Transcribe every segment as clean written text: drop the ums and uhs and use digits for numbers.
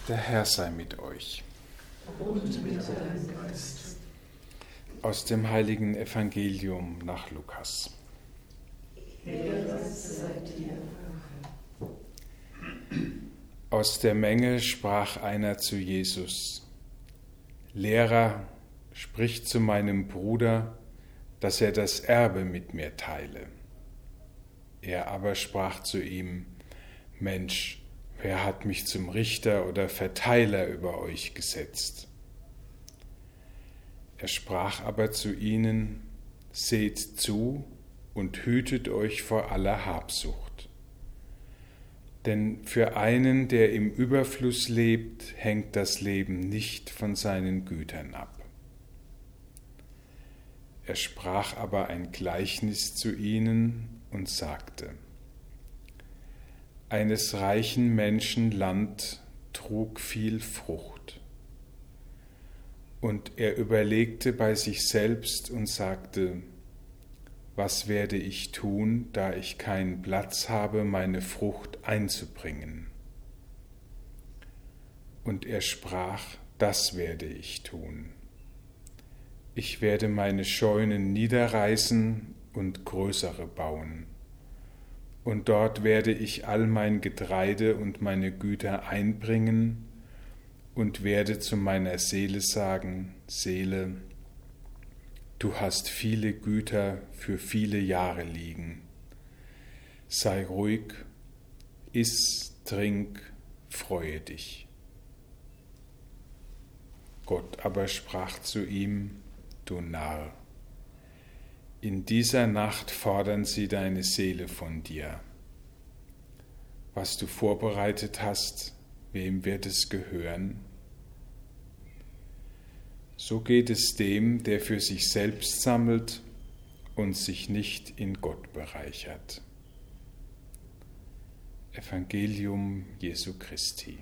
Der Herr sei mit euch. Und mit deinem Geist. Aus dem heiligen Evangelium nach Lukas. Ehre sei dir. Aus der Menge sprach einer zu Jesus: Lehrer, sprich zu meinem Bruder, dass er das Erbe mit mir teile. Er aber sprach zu ihm: Mensch, wer hat mich zum Richter oder Verteiler über euch gesetzt? Er sprach aber zu ihnen: Seht zu und hütet euch vor aller Habsucht. Denn für einen, der im Überfluss lebt, hängt das Leben nicht von seinen Gütern ab. Er sprach aber ein Gleichnis zu ihnen und sagte: Eines reichen Menschen Land trug viel Frucht. Und er überlegte bei sich selbst und sagte: Was werde ich tun, da ich keinen Platz habe, meine Frucht einzubringen? Und er sprach: Das werde ich tun. Ich werde meine Scheunen niederreißen und größere bauen. Und dort werde ich all mein Getreide und meine Güter einbringen und werde zu meiner Seele sagen: Seele, du hast viele Güter für viele Jahre liegen. Sei ruhig, iss, trink, freue dich. Gott aber sprach zu ihm: Du Narr, in dieser Nacht fordern sie deine Seele von dir. Was du vorbereitet hast, wem wird es gehören? So geht es dem, der für sich selbst sammelt und sich nicht in Gott bereichert. Evangelium Jesu Christi.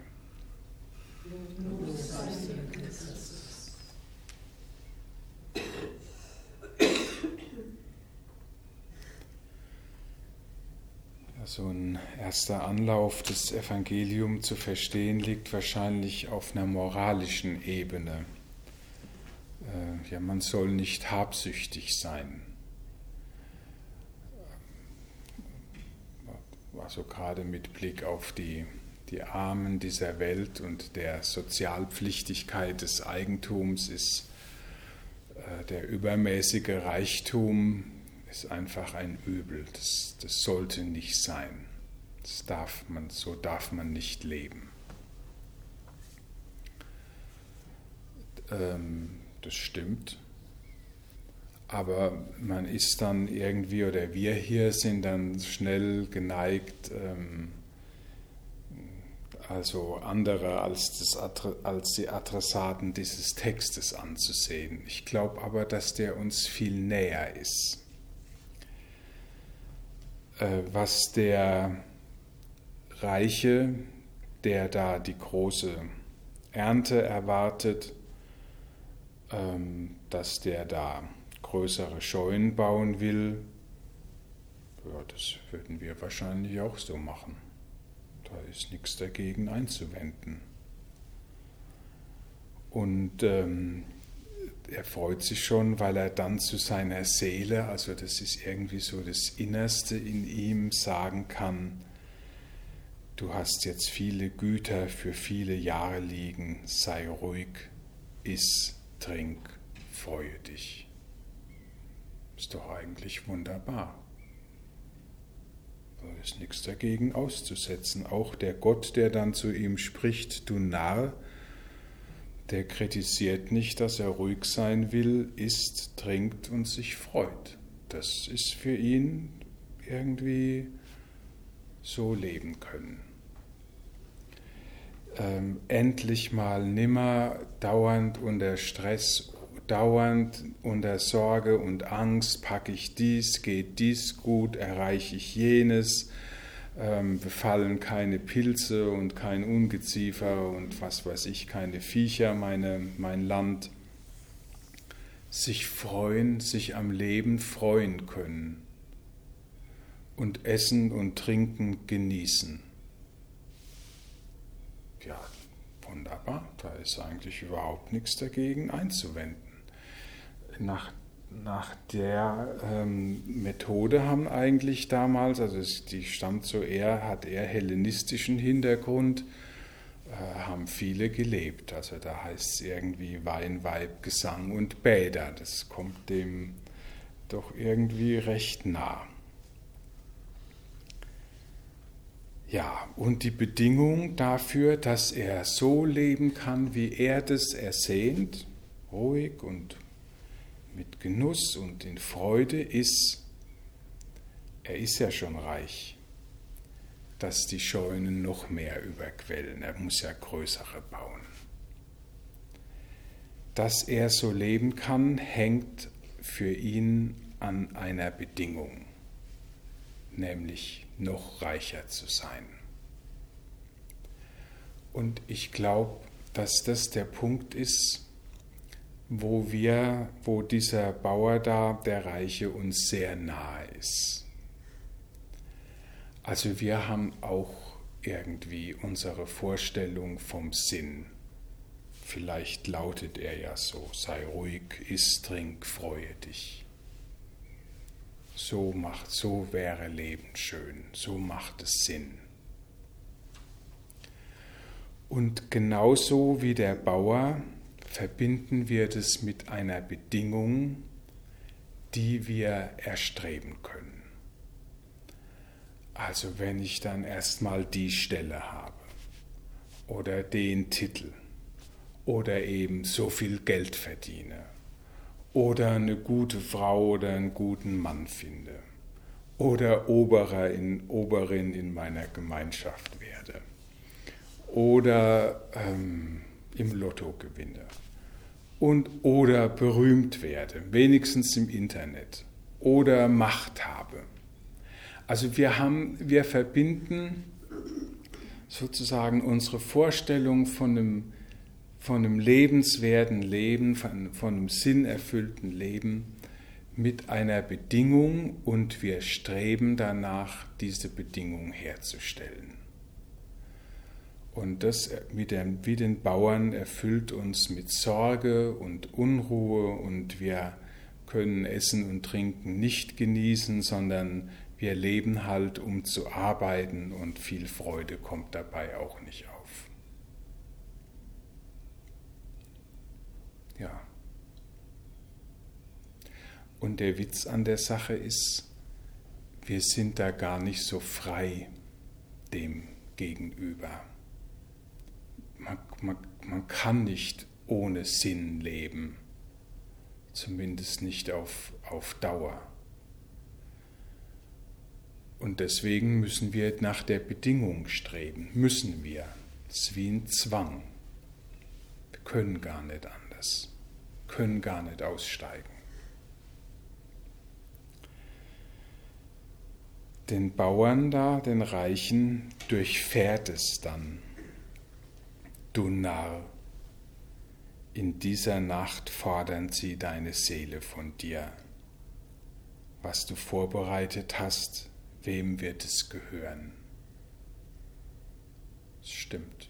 So ein erster Anlauf, das Evangelium zu verstehen, liegt wahrscheinlich auf einer moralischen Ebene. Ja, man soll nicht habsüchtig sein. Also gerade mit Blick auf die Armen dieser Welt und der Sozialpflichtigkeit des Eigentums ist der übermäßige Reichtum ist einfach ein Übel. Das sollte nicht sein. So darf man nicht leben. Das stimmt. Aber man ist dann irgendwie, oder wir hier sind dann schnell geneigt, also andere als die Adressaten dieses Textes anzusehen. Ich glaube aber, dass der uns viel näher ist. Was der Reiche, der da die große Ernte erwartet, dass der da größere Scheunen bauen will, ja, das würden wir wahrscheinlich auch so machen. Da ist nichts dagegen einzuwenden. Und er freut sich schon, weil er dann zu seiner Seele, also das ist irgendwie so das Innerste in ihm, sagen kann: Du hast jetzt viele Güter für viele Jahre liegen, sei ruhig, iss, trink, freue dich. Ist doch eigentlich wunderbar. Da ist nichts dagegen auszusetzen. Auch der Gott, der dann zu ihm spricht: Du Narr, der kritisiert nicht, dass er ruhig sein will, isst, trinkt und sich freut. Das ist für ihn irgendwie so leben können. Endlich mal nimmer dauernd unter Stress, dauernd unter Sorge und Angst, packe ich dies, geht dies gut, erreiche ich jenes, befallen keine Pilze und kein Ungeziefer und was weiß ich, keine Viecher mein Land. Sich freuen, sich am Leben freuen können und Essen und Trinken genießen. Ja, Wunderbar, da ist eigentlich überhaupt nichts dagegen einzuwenden. Nach der Methode haben eigentlich damals, also die stammt so hat eher hellenistischen Hintergrund, haben viele gelebt. Also da heißt es irgendwie Wein, Weib, Gesang und Bäder. Das kommt dem doch irgendwie recht nah. Ja, und die Bedingung dafür, dass er so leben kann, wie er das ersehnt, ruhig und mit Genuss und in Freude ist, er ist ja schon reich, dass die Scheunen noch mehr überquellen. Er muss ja größere bauen. Dass er so leben kann, hängt für ihn an einer Bedingung, nämlich noch reicher zu sein. Und ich glaube, dass das der Punkt ist, wo dieser Bauer da, der Reiche, uns sehr nahe ist. Also wir haben auch irgendwie unsere Vorstellung vom Sinn. Vielleicht lautet er ja so: sei ruhig, iss, trink, freue dich. So wäre Leben schön, so macht es Sinn. Und genauso wie der Bauer verbinden wir das mit einer Bedingung, die wir erstreben können. Also wenn ich dann erstmal die Stelle habe oder den Titel oder eben so viel Geld verdiene oder eine gute Frau oder einen guten Mann finde oder Oberin in meiner Gemeinschaft werde oder im Lotto gewinne oder berühmt werde, wenigstens im Internet, oder Macht habe. Also wir verbinden sozusagen unsere Vorstellung von einem lebenswerten Leben, von einem sinnerfüllten Leben mit einer Bedingung, und wir streben danach, diese Bedingung herzustellen. Und das wie den Bauern erfüllt uns mit Sorge und Unruhe, und wir können Essen und Trinken nicht genießen, sondern wir leben halt, um zu arbeiten, und viel Freude kommt dabei auch nicht auf. Ja. Und der Witz an der Sache ist, wir sind da gar nicht so frei dem gegenüber. Man kann nicht ohne Sinn leben, zumindest nicht auf Dauer. Und deswegen müssen wir nach der Bedingung streben, müssen wir. Es ist wie ein Zwang. Wir können gar nicht anders, können gar nicht aussteigen. Den Bauern da, den Reichen, durchfährt es dann. Du Narr, in dieser Nacht fordern sie deine Seele von dir. Was du vorbereitet hast, wem wird es gehören? Es stimmt.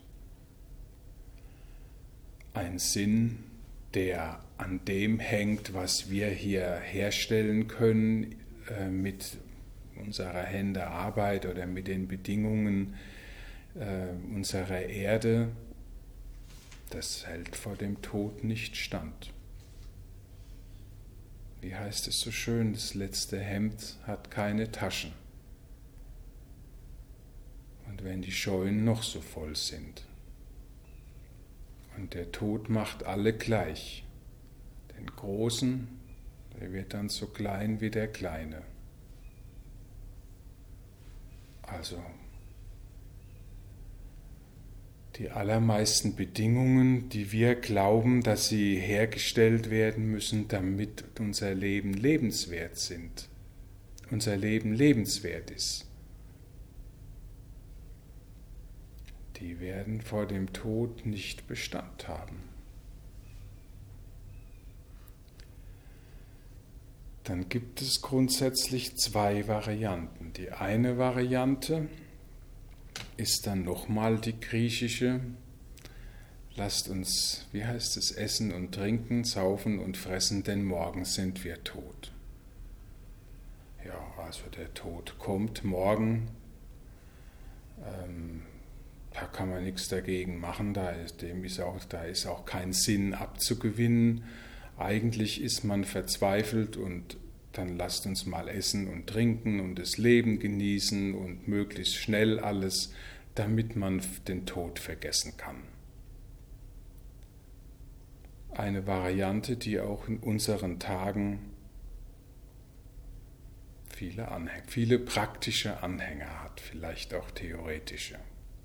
Ein Sinn, der an dem hängt, was wir hier herstellen können, mit unserer Hände Arbeit oder mit den Bedingungen unserer Erde, das hält vor dem Tod nicht stand. Wie heißt es so schön, das letzte Hemd hat keine Taschen. Und wenn die Scheunen noch so voll sind. Und der Tod macht alle gleich. Den Großen, der wird dann so klein wie der Kleine. Also die allermeisten Bedingungen, die wir glauben, dass sie hergestellt werden müssen, damit unser Leben lebenswert sind, unser Leben lebenswert ist, die werden vor dem Tod nicht Bestand haben. Dann gibt es grundsätzlich zwei Varianten. Die eine Variante ist dann nochmal die griechische, lasst uns, wie heißt es, essen und trinken, saufen und fressen, denn morgen sind wir tot. Ja, also der Tod kommt morgen. Da kann man nichts dagegen machen, da ist auch kein Sinn abzugewinnen. Eigentlich ist man verzweifelt und dann lasst uns mal essen und trinken und das Leben genießen und möglichst schnell alles, damit man den Tod vergessen kann. Eine Variante, die auch in unseren Tagen viele praktische Anhänger hat, vielleicht auch theoretische.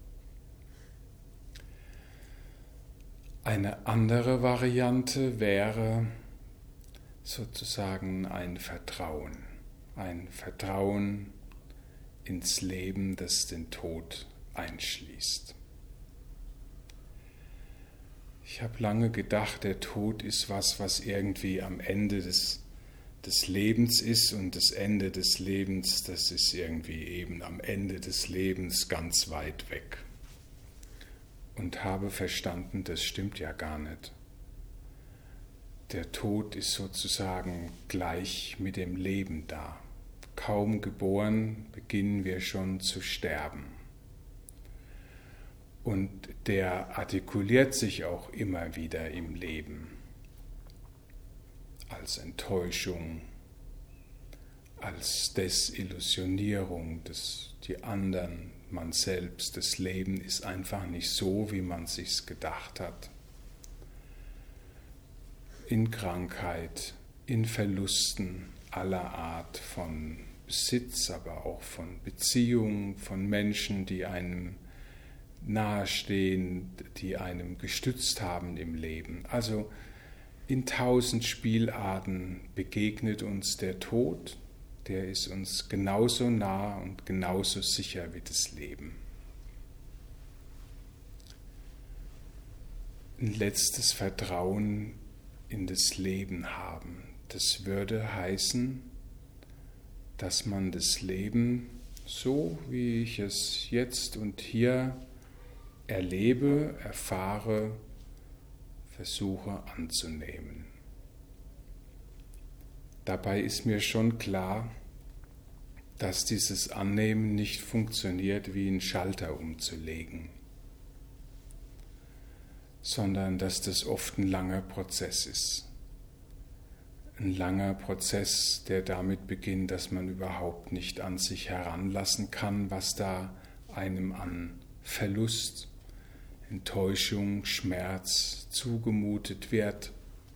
Eine andere Variante wäre sozusagen ein Vertrauen ins Leben, das den Tod einschließt. Ich habe lange gedacht, der Tod ist was irgendwie am Ende des Lebens ist und das Ende des Lebens, das ist irgendwie eben am Ende des Lebens ganz weit weg. Und habe verstanden, das stimmt ja gar nicht. Der Tod ist sozusagen gleich mit dem Leben da. Kaum geboren, beginnen wir schon zu sterben. Und der artikuliert sich auch immer wieder im Leben. Als Enttäuschung, als Desillusionierung, die anderen, man selbst, das Leben ist einfach nicht so, wie man sich's gedacht hat. In Krankheit, in Verlusten aller Art von Besitz, aber auch von Beziehungen, von Menschen, die einem nahestehen, die einem gestützt haben im Leben. Also in 1000 Spielarten begegnet uns der Tod, der ist uns genauso nah und genauso sicher wie das Leben. Ein letztes Vertrauen in das Leben haben. Das würde heißen, dass man das Leben so, wie ich es jetzt und hier erlebe, erfahre, versuche anzunehmen. Dabei ist mir schon klar, dass dieses Annehmen nicht funktioniert, wie einen Schalter umzulegen, sondern dass das oft ein langer Prozess ist. Ein langer Prozess, der damit beginnt, dass man überhaupt nicht an sich heranlassen kann, was da einem an Verlust, Enttäuschung, Schmerz zugemutet wird,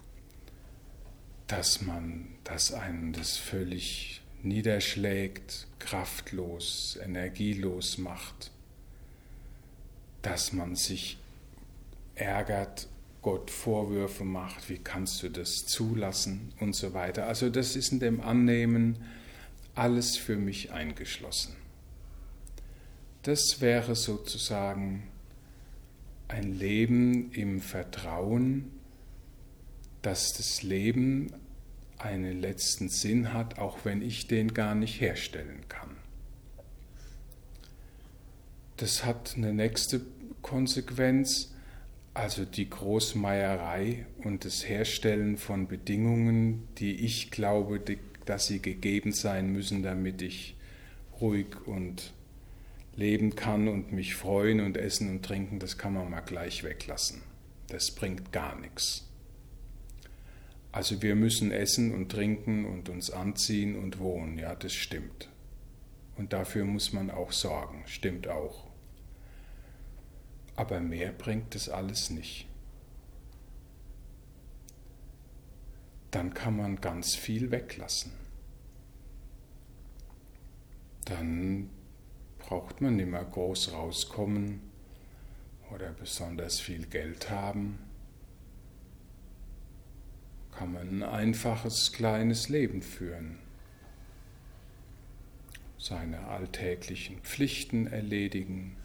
dass einem das völlig niederschlägt, kraftlos, energielos macht, dass man sich ärgert, Gott Vorwürfe macht, wie kannst du das zulassen und so weiter. Also das ist in dem Annehmen alles für mich eingeschlossen. Das wäre sozusagen ein Leben im Vertrauen, dass das Leben einen letzten Sinn hat, auch wenn ich den gar nicht herstellen kann. Das hat eine nächste Konsequenz, also die Großmeierei und das Herstellen von Bedingungen, die ich glaube, dass sie gegeben sein müssen, damit ich ruhig und leben kann und mich freuen und essen und trinken, das kann man mal gleich weglassen. Das bringt gar nichts. Also wir müssen essen und trinken und uns anziehen und wohnen, ja, das stimmt. Und dafür muss man auch sorgen, stimmt auch. Aber mehr bringt das alles nicht. Dann kann man ganz viel weglassen. Dann braucht man nicht mehr groß rauskommen oder besonders viel Geld haben. Kann man ein einfaches, kleines Leben führen. Seine alltäglichen Pflichten erledigen.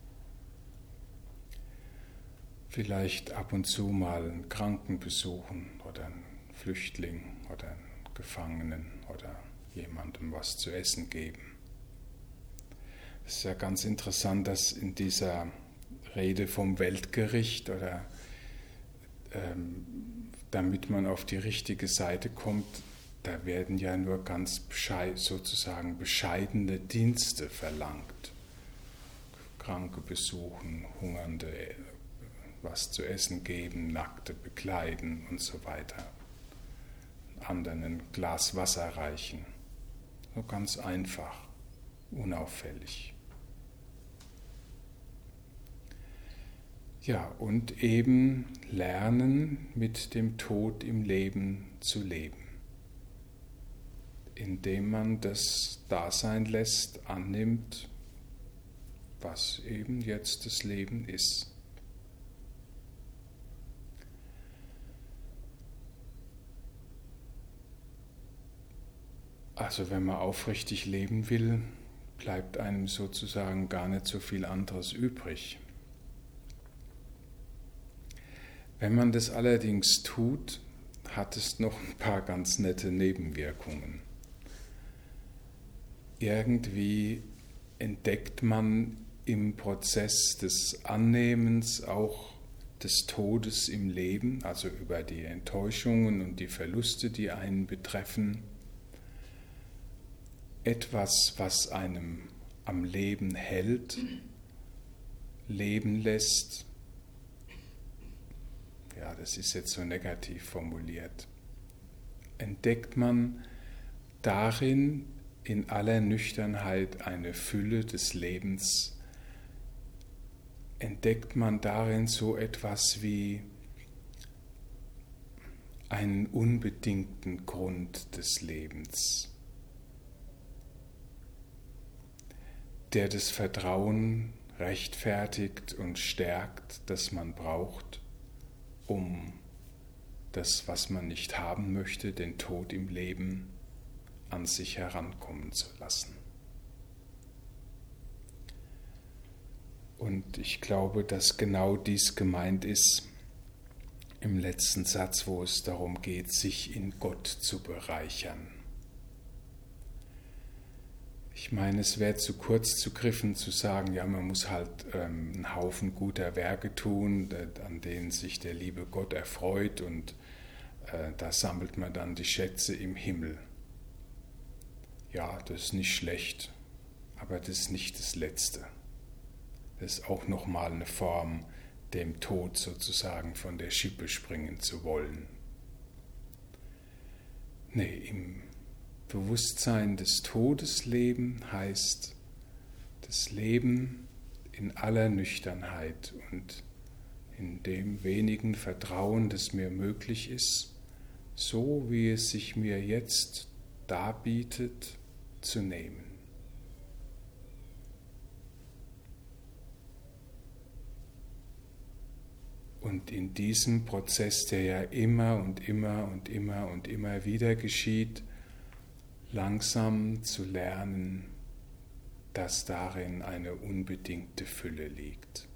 Vielleicht ab und zu mal einen Kranken besuchen oder einen Flüchtling oder einen Gefangenen oder jemandem was zu essen geben. Es ist ja ganz interessant, dass in dieser Rede vom Weltgericht oder damit man auf die richtige Seite kommt, da werden ja nur ganz sozusagen bescheidene Dienste verlangt. Kranke besuchen, Hungernde was zu essen geben, Nackte bekleiden und so weiter. Anderen ein Glas Wasser reichen. So ganz einfach, unauffällig. Ja, und eben lernen, mit dem Tod im Leben zu leben, indem man das Dasein lässt, annimmt, was eben jetzt das Leben ist. Also wenn man aufrichtig leben will, bleibt einem sozusagen gar nicht so viel anderes übrig. Wenn man das allerdings tut, hat es noch ein paar ganz nette Nebenwirkungen. Irgendwie entdeckt man im Prozess des Annehmens auch des Todes im Leben, also über die Enttäuschungen und die Verluste, die einen betreffen, etwas, was einem am Leben hält, leben lässt. Ja, das ist jetzt so negativ formuliert. Entdeckt man darin in aller Nüchternheit eine Fülle des Lebens, entdeckt man darin so etwas wie einen unbedingten Grund des Lebens, der das Vertrauen rechtfertigt und stärkt, das man braucht, um das, was man nicht haben möchte, den Tod im Leben, an sich herankommen zu lassen. Und ich glaube, dass genau dies gemeint ist im letzten Satz, wo es darum geht, sich in Gott zu bereichern. Ich meine, es wäre zu kurz gegriffen zu sagen, ja, man muss halt einen Haufen guter Werke tun, an denen sich der liebe Gott erfreut, und da sammelt man dann die Schätze im Himmel. Ja, das ist nicht schlecht, aber das ist nicht das Letzte. Das ist auch nochmal eine Form, dem Tod sozusagen von der Schippe springen zu wollen. Nee, im Bewusstsein des Todes leben heißt das Leben in aller Nüchternheit und in dem wenigen Vertrauen, das mir möglich ist, so wie es sich mir jetzt darbietet, zu nehmen. Und in diesem Prozess, der ja immer und immer und immer und immer wieder geschieht, langsam zu lernen, dass darin eine unbedingte Fülle liegt.